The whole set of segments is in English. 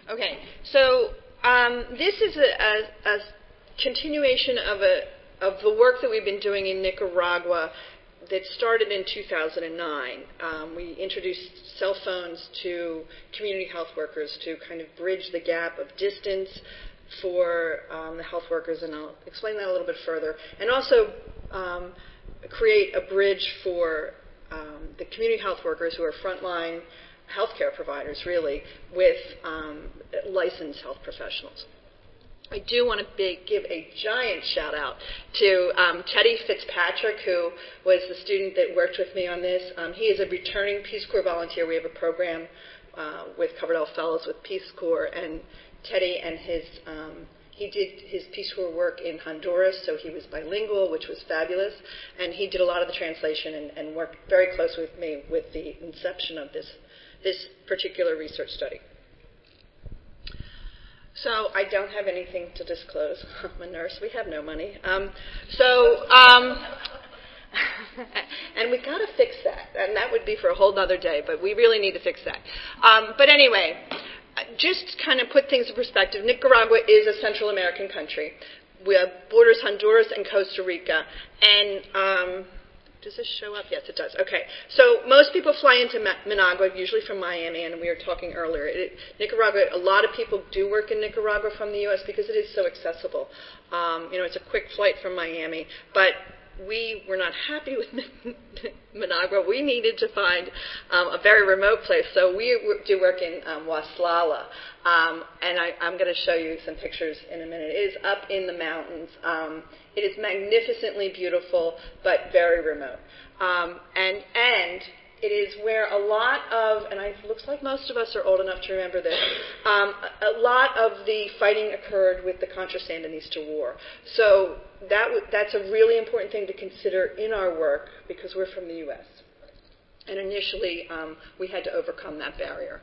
Okay, so this is a continuation of the work that we've been doing in Nicaragua that started in 2009. We introduced cell phones to community health workers to kind of bridge the gap of distance for the health workers, and I'll explain that a little bit further, and also create a bridge for the community health workers who are frontline healthcare providers, really, with licensed health professionals. I do want to give a giant shout out to Teddy Fitzpatrick, who was the student that worked with me on this. He is a returning Peace Corps volunteer. We have a program with Coverdell Fellows with Peace Corps, and Teddy and he did his Peace Corps work in Honduras, so he was bilingual, which was fabulous, and he did a lot of the translation and worked very close with me with the inception of this particular research study. So I don't have anything to disclose. I'm a nurse. We have no money. And we got to fix that. And that would be for a whole other day, but we really need to fix that. But anyway, just kind of put things in perspective, Nicaragua is a Central American country. We have borders Honduras and Costa Rica. And does this show up? Yes, it does. Okay. So most people fly into Managua, usually from Miami, and we were talking earlier. Nicaragua, a lot of people do work in Nicaragua from the U.S. because it is so accessible. It's a quick flight from Miami. But we were not happy with Managua. We needed to find a very remote place. So we do work in Waslala. And I'm going to show you some pictures in a minute. It is up in the mountains. It is magnificently beautiful, but very remote. And it is where a lot of, and it looks like most of us are old enough to remember this, a lot of the fighting occurred with the Contra Sandinista War. So that's a really important thing to consider in our work because we're from the U.S. And initially, we had to overcome that barrier.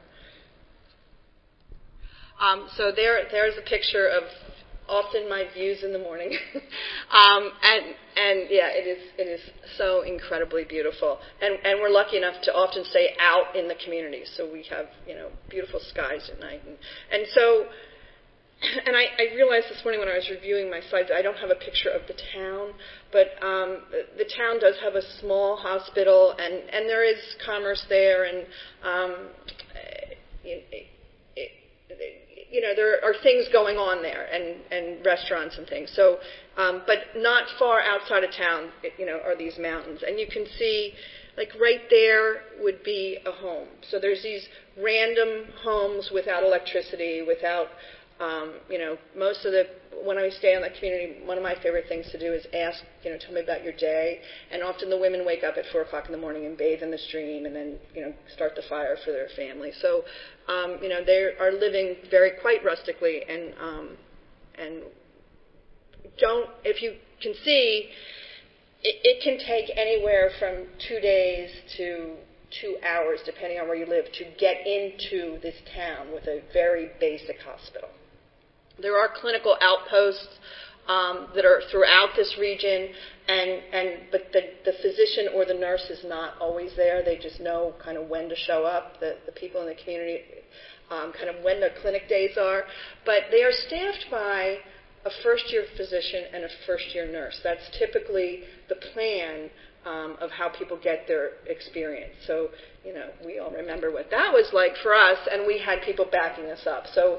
So there's a picture of often my views in the morning, and yeah, it is so incredibly beautiful, and we're lucky enough to often stay out in the community, so we have beautiful skies at night, and so, and I realized this morning when I was reviewing my slides, I don't have a picture of the town, but the town does have a small hospital, and there is commerce there, and there are things going on there, and restaurants and things. So, but not far outside of town, are these mountains, and you can see, like right there would be a home. So there's these random homes without electricity, without, most of the. When I stay in that community, one of my favorite things to do is ask, tell me about your day. And often the women wake up at 4 o'clock in the morning and bathe in the stream and then, start the fire for their family. So, they are living quite rustically and if you can see, it can take anywhere from 2 days to 2 hours, depending on where you live, to get into this town with a very basic hospital. There are clinical outposts that are throughout this region, but the physician or the nurse is not always there. They just know kind of when to show up, the people in the community, kind of when their clinic days are. But they are staffed by a first-year physician and a first-year nurse. That's typically the plan of how people get their experience. So, we all remember what that was like for us, and we had people backing us up. So,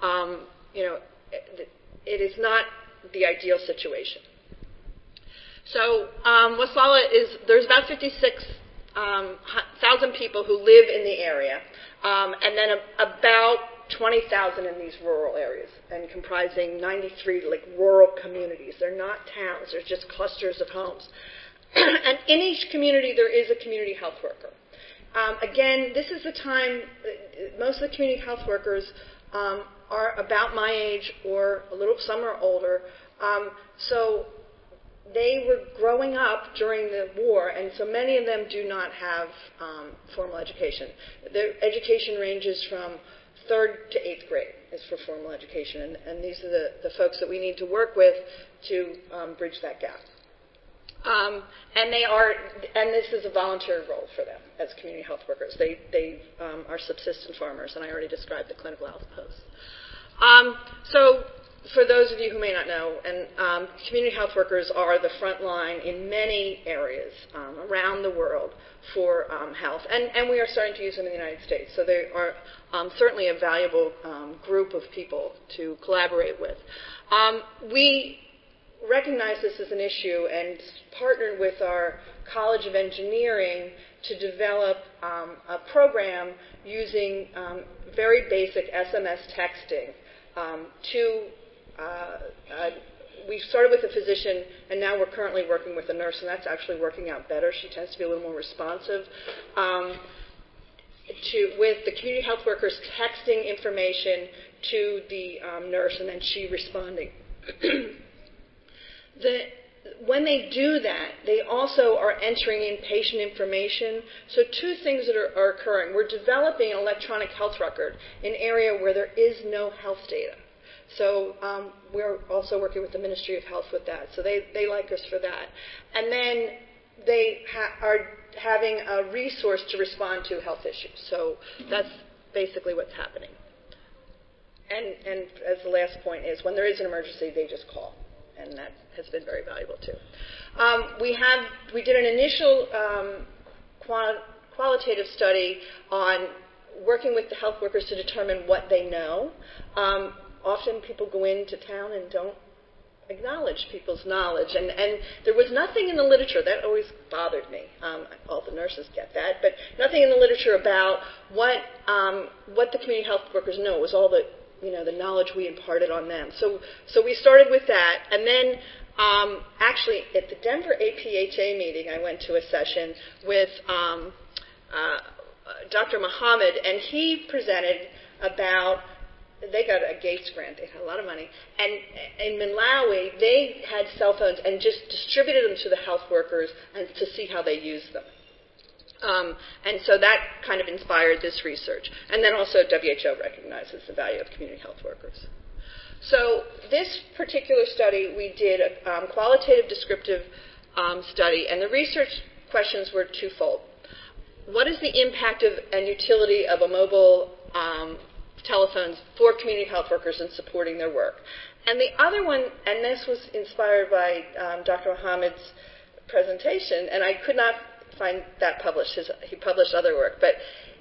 it is not the ideal situation. So Waslala there's about 56,000 people who live in the area, and then about 20,000 in these rural areas, and comprising 93 rural communities. They're not towns, they're just clusters of homes. And in each community there is a community health worker. Again, this is the time, most of the community health workers are about my age or some are older. So they were growing up during the war, and so many of them do not have formal education. Their education ranges from 3rd to 8th grade is for formal education, and these are the folks that we need to work with to bridge that gap. And they are, and this is a volunteer role for them as community health workers. They are subsistence farmers, and I already described the clinical outposts. So for those of you who may not know, and community health workers are the front line in many areas around the world for health, and we are starting to use them in the United States. So they are certainly a valuable group of people to collaborate with. We recognize this as an issue and partnered with our College of Engineering to develop a program using very basic SMS texting we started with a physician, and now we're currently working with a nurse, and that's actually working out better. She tends to be a little more responsive. With the community health workers texting information to the nurse, and then she responding. When they do that, they also are entering in patient information. So two things that are occurring. We're developing an electronic health record in an area where there is no health data. So we're also working with the Ministry of Health with that. So they like us for that. And then they are having a resource to respond to health issues. So that's basically what's happening. And as the last point is, when there is an emergency, they just call. And that has been very valuable too. We did an initial qualitative study on working with the health workers to determine what they know. Often people go into town and don't acknowledge people's knowledge. And there was nothing in the literature. That always bothered me. All the nurses get that. But nothing in the literature about what the community health workers know. It was all the knowledge we imparted on them. So we started with that. And then actually at the Denver APHA meeting, I went to a session with Dr. Muhammad, and he presented about, they got a Gates grant, they had a lot of money, and in Malawi, they had cell phones and just distributed them to the health workers and to see how they used them. And so that kind of inspired this research. And then also WHO recognizes the value of community health workers. So this particular study, we did a qualitative descriptive study, and the research questions were twofold. What is the impact of and utility of a mobile telephones for community health workers in supporting their work? And the other one, and this was inspired by Dr. Muhammad's presentation, and I could not find that published. He published other work, but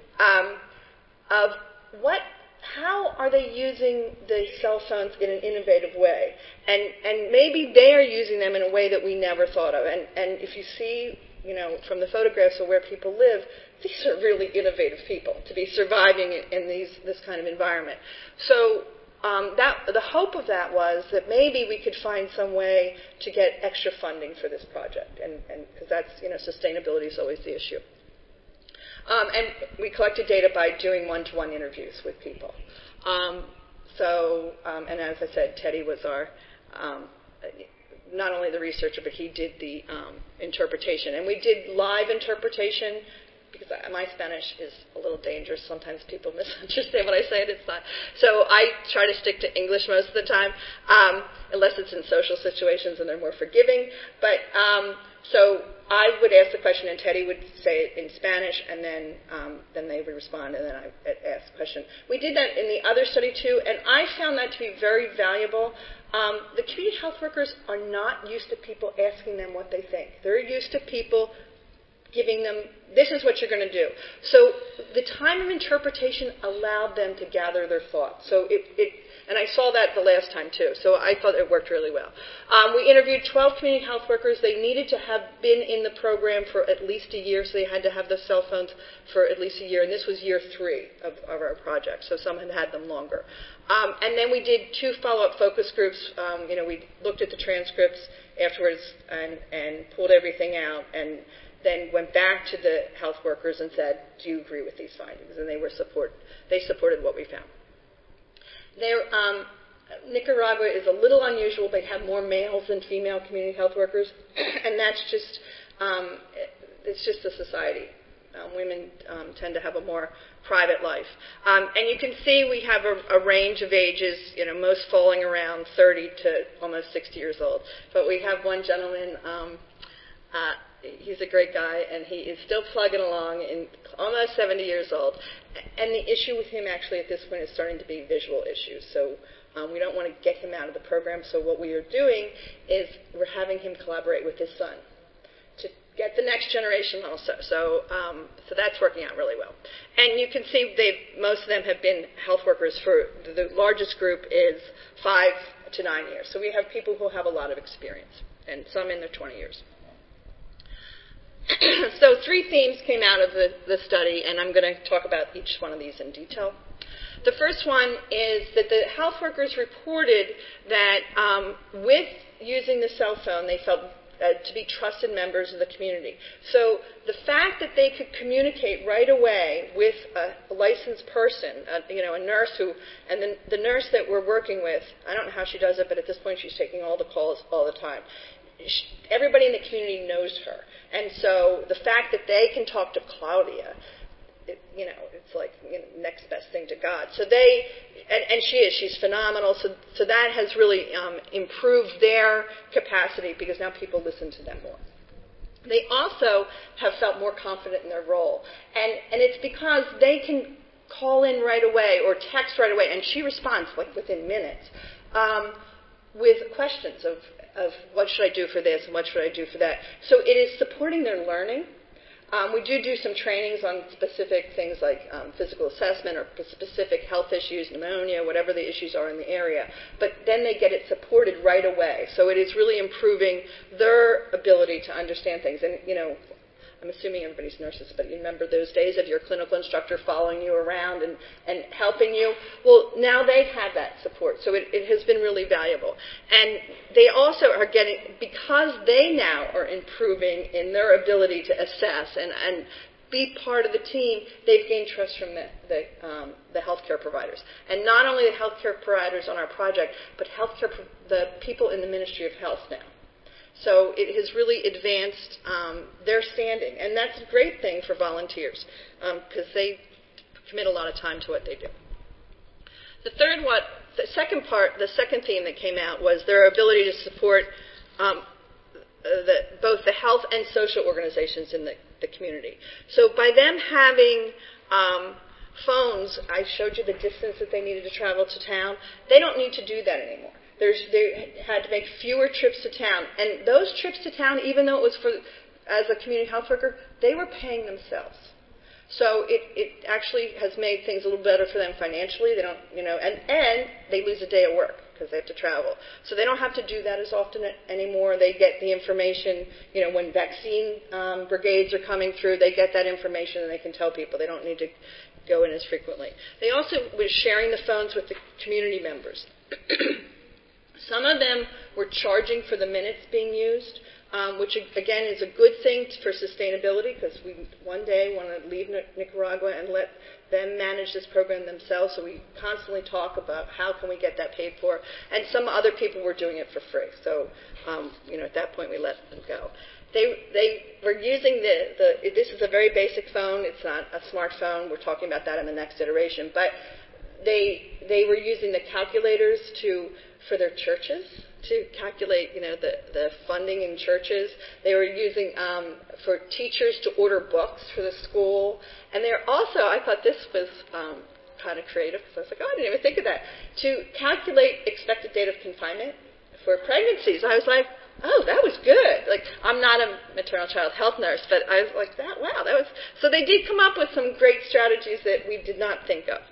how are they using the cell phones in an innovative way? And maybe they are using them in a way that we never thought of. And if you see, from the photographs of where people live, these are really innovative people to be surviving in this kind of environment. So the hope of that was that maybe we could find some way to get extra funding for this project, and because that's, sustainability is always the issue. And we collected data by doing one-to-one interviews with people. And as I said, Teddy was our, not only the researcher, but he did the interpretation. And we did live interpretation, because my Spanish is a little dangerous. Sometimes people misunderstand what I say, and it's not. So I try to stick to English most of the time, unless it's in social situations and they're more forgiving. But so I would ask the question, and Teddy would say it in Spanish, and then they would respond, and then I would ask the question. We did that in the other study too, and I found that to be very valuable. The community health workers are not used to people asking them what they think. They're used to people giving them, this is what you're going to do. So the time of interpretation allowed them to gather their thoughts. So and I saw that the last time too. So I thought it worked really well. We interviewed 12 community health workers. They needed to have been in the program for at least a year, so they had to have the cell phones for at least a year. And this was year 3 of our project, so some had them longer. And then we did 2 follow-up focus groups. We looked at the transcripts afterwards and pulled everything out, and then went back to the health workers and said, do you agree with these findings? And they supported what we found. Nicaragua is a little unusual. They have more males than female community health workers, and that's just, it's just a society. Women tend to have a more private life. And you can see we have a range of ages, most falling around 30 to almost 60 years old. But we have one gentleman, He's a great guy, and he is still plugging along, in almost 70 years old. And the issue with him actually at this point is starting to be visual issues. So we don't want to get him out of the program. So what we are doing is we're having him collaborate with his son to get the next generation also. So that's working out really well. And you can see most of them have been health workers for the largest group is 5 to 9 years. So we have people who have a lot of experience, and some in their 20 years. So 3 themes came out of the study, and I'm going to talk about each one of these in detail. The first one is that the health workers reported that with using the cell phone, they felt to be trusted members of the community. So the fact that they could communicate right away with a licensed person, a nurse and the nurse that we're working with, I don't know how she does it, but at this point she's taking all the calls all the time. Everybody in the community knows her. And so the fact that they can talk to Claudia, it's like next best thing to God. So she's phenomenal. So that has really improved their capacity because now people listen to them more. They also have felt more confident in their role. And it's because they can call in right away or text right away, and she responds like within minutes with questions of what should I do for this and what should I do for that. So it is supporting their learning. We do some trainings on specific things like physical assessment or specific health issues, pneumonia, whatever the issues are in the area. But then they get it supported right away. So it is really improving their ability to understand things. And, I'm assuming everybody's nurses, but you remember those days of your clinical instructor following you around and helping you? Well, now they have that support, so it has been really valuable. And they also are getting, because they now are improving in their ability to assess and be part of the team, they've gained trust from the healthcare providers. And not only the healthcare providers on our project, but the people in the Ministry of Health now. So it has really advanced their standing, and that's a great thing for volunteers because they commit a lot of time to what they do. The second theme that came out was their ability to support both the health and social organizations in the community. So by them having phones, I showed you the distance that they needed to travel to town. They don't need to do that anymore. They had to make fewer trips to town. And those trips to town, even though it was as a community health worker, they were paying themselves. So it actually has made things a little better for them financially. They don't, and they lose a day of work because they have to travel. So they don't have to do that as often anymore. They get the information, when vaccine brigades are coming through, they get that information and they can tell people. They don't need to go in as frequently. They also were sharing the phones with the community members. Some of them were charging for the minutes being used, which, again, is a good thing for sustainability because we one day want to leave Nicaragua and let them manage this program themselves. So we constantly talk about how can we get that paid for. And some other people were doing it for free. So, at that point we let them go. They were using this is a very basic phone. It's not a smartphone. We're talking about that in the next iteration. But they were using the calculators for their churches to calculate, the funding in churches. They were using for teachers to order books for the school. And they're also, I thought this was kind of creative because I was like, I didn't even think of that, to calculate expected date of confinement for pregnancies. I was like, oh, that was good. Like, I'm not a maternal child health nurse, but I was like, wow, that was... So they did come up with some great strategies that we did not think of.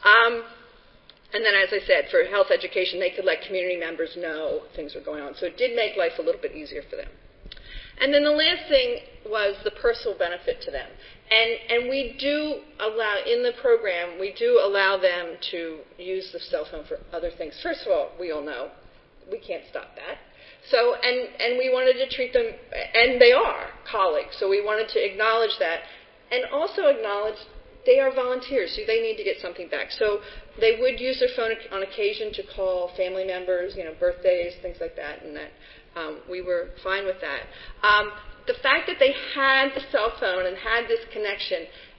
And then, as I said, for health education, they could let community members know things were going on. So it did make life a little bit easier for them. And then the last thing was the personal benefit to them. And we do allow, in the program, we do allow them to use the cell phone for other things. First of all, we all know we can't stop that. So, and we wanted to treat them, and they are colleagues, so we wanted to acknowledge that, and also acknowledge they are volunteers, so they need to get something back. So they would use their phone on occasion to call family members, birthdays, things like that, and that we were fine with that. The fact that they had the cell phone and had this connection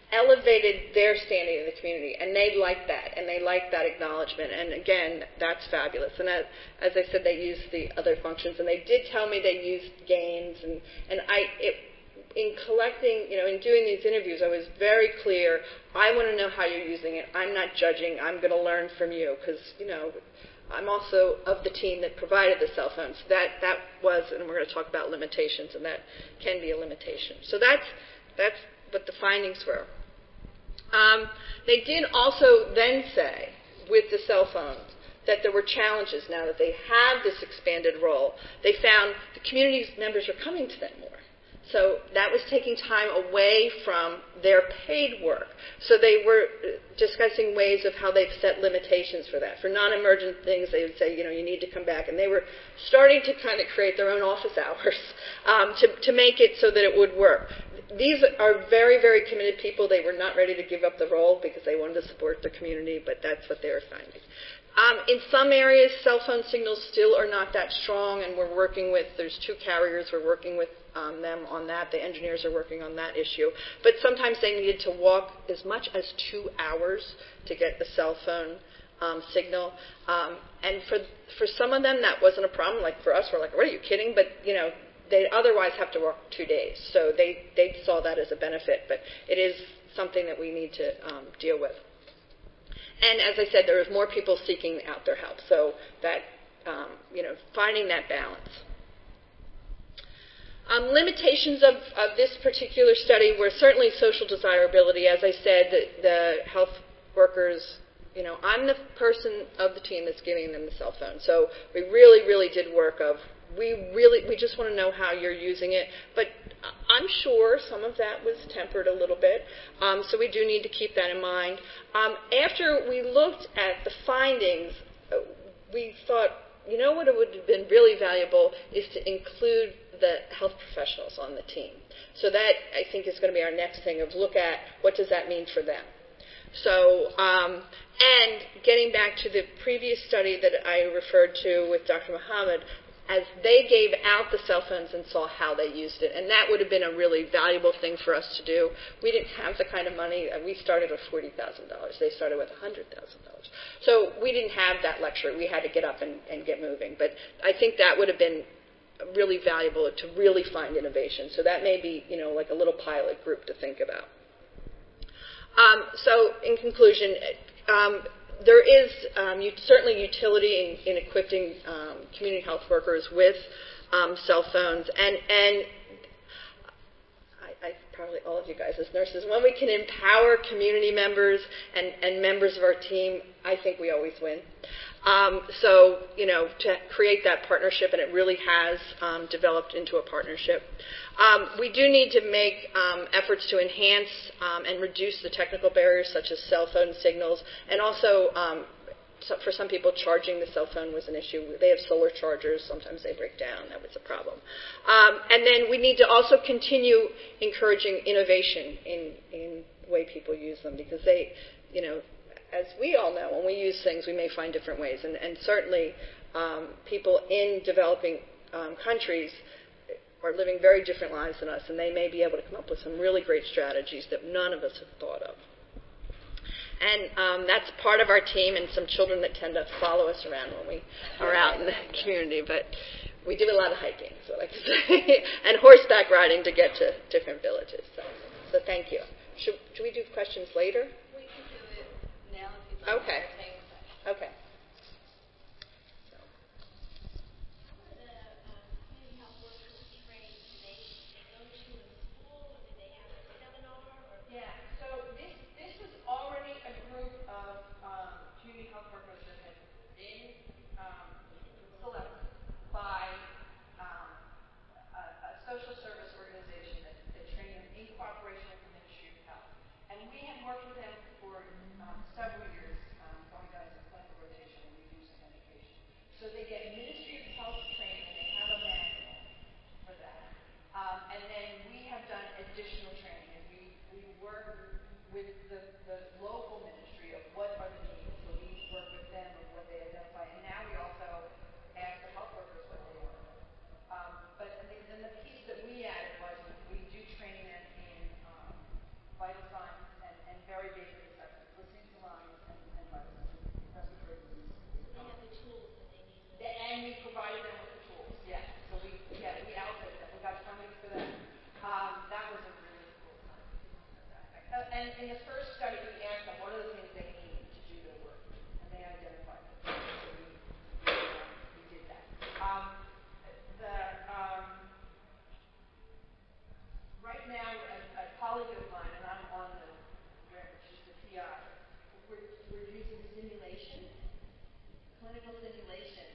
elevated their standing in the community, and they liked that, and they liked that acknowledgement. And again, that's fabulous. And as I said, they used the other functions, and they did tell me they used games. In collecting, in doing these interviews, I was very clear. I want to know how you're using it. I'm not judging. I'm going to learn from you because, I'm also of the team that provided the cell phones. That was, and we're going to talk about limitations, and that can be a limitation. So that's what the findings were. They did also then say, with the cell phones, that there were challenges now that they have this expanded role. They found the community members are coming to them more. So that was taking time away from their paid work. So they were discussing ways of how they've set limitations for that. For non-emergent things, they would say, you need to come back. And they were starting to kind of create their own office hours to make it so that it would work. These are very, very committed people. They were not ready to give up the role because they wanted to support the community, but that's what they were finding. In some areas, cell phone signals still are not that strong, and there's 2 carriers, we're working with them on that. The engineers are working on that issue. But sometimes they needed to walk as much as 2 hours to get the cell phone signal. And for some of them, that wasn't a problem. Like for us, we're like, what are you kidding? But, they'd otherwise have to walk 2 days. So they saw that as a benefit. But it is something that we need to deal with. And as I said, there was more people seeking out their help. So that, finding that balance. Limitations of this particular study were certainly social desirability. As I said, the health workers, I'm the person of the team that's giving them the cell phone. So we really, really did work of, we just want to know how you're using it. But I'm sure some of that was tempered a little bit. So we do need to keep that in mind. After we looked at the findings, we thought, what would have been really valuable is to include the health professionals on the team. So that, I think, is going to be our next thing of look at what does that mean for them. So, and getting back to the previous study that I referred to with Dr. Muhammad, as they gave out the cell phones and saw how they used it. And that would have been a really valuable thing for us to do. We didn't have the kind of money. We started with $40,000. They started with $100,000. So we didn't have that luxury. We had to get up and get moving. But I think that would have been really valuable to really find innovation. So that may be, like a little pilot group to think about. So in conclusion, there is certainly utility in equipping community health workers with cell phones. And I probably all of you guys as nurses, when we can empower community members and members of our team, I think we always win. So, to create that partnership, and it really has developed into a partnership. We do need to make efforts to enhance and reduce the technical barriers such as cell phone signals, and also for some people charging the cell phone was an issue. They have solar chargers. Sometimes they break down. That was a problem. And then we need to also continue encouraging innovation in the way people use them because they, as we all know, when we use things, we may find different ways. And certainly people in developing countries are living very different lives than us, and they may be able to come up with some really great strategies that none of us have thought of. And that's part of our team and some children that tend to follow us around when we are out in the community. But we do a lot of hiking, is what I like to say, and horseback riding to get to different villages. So thank you. Should we do questions later? We can do it now if you'd like. Okay. Okay. Several years, going clinical simulation